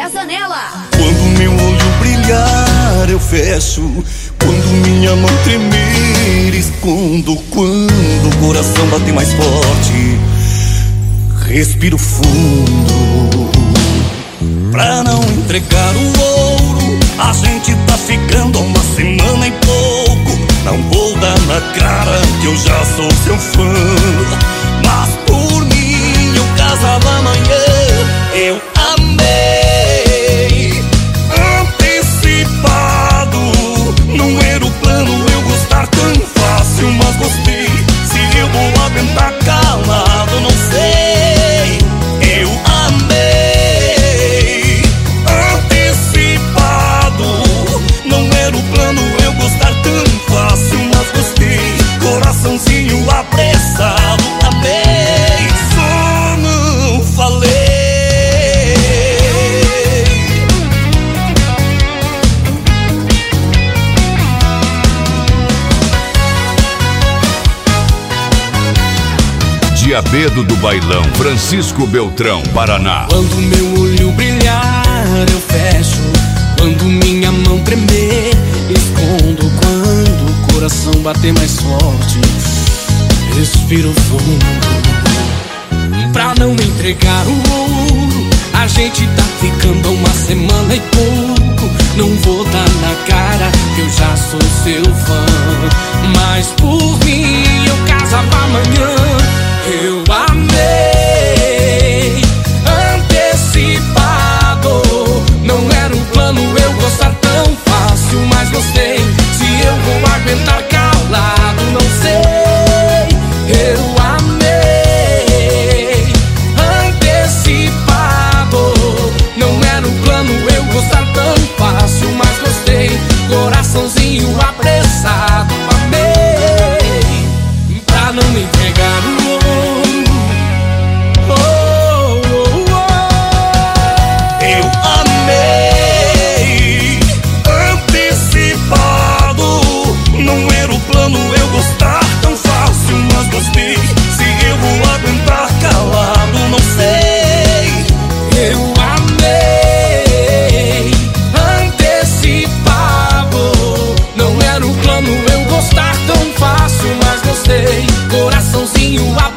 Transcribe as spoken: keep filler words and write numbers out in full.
César Nela. Quando meu olho brilhar eu fecho, quando minha mão tremer escondo, quando o coração bater mais forte respiro fundo. Pra não entregar o ouro, a gente tá ficando há uma semana e pouco. Não vou dar na cara que eu já sou seu fã, mas por mim eu casava amanhã. Eu amei antecipado, não era o plano eu gostar tão fácil, mas gostei. Se eu vou aguentar calado, não sei. Eu amei antecipado, não era o plano eu gostar tão fácil, mas gostei. Coraçãozinho apressado, amei, só não falei. Diabedo do Bailão, Francisco Beltrão, Paraná. Quando meu olho brilhar eu fecho, quando minha mão tremer escondo, quando o coração bater mais forte respiro fundo. Pra não entregar o ouro, a gente tá ficando há uma semana e pouco. Não vou dar na cara que eu já sou seu fã, mas por mim eu casava amanhã. Eu amei antecipado, não era um plano eu gostar tão fácil, mas gostei. Se eu vou aguentar calado, não sei. Eu amei antecipado, não era um plano eu gostar tão fácil, mas gostei. Coraçãozinho apressado, amei, pra não me entregar o eu gostar tão fácil, mas gostei. Se eu vou aguentar calado, não sei. Eu amei antecipado, não era o plano eu gostar tão fácil, mas gostei. Coraçãozinho aberto.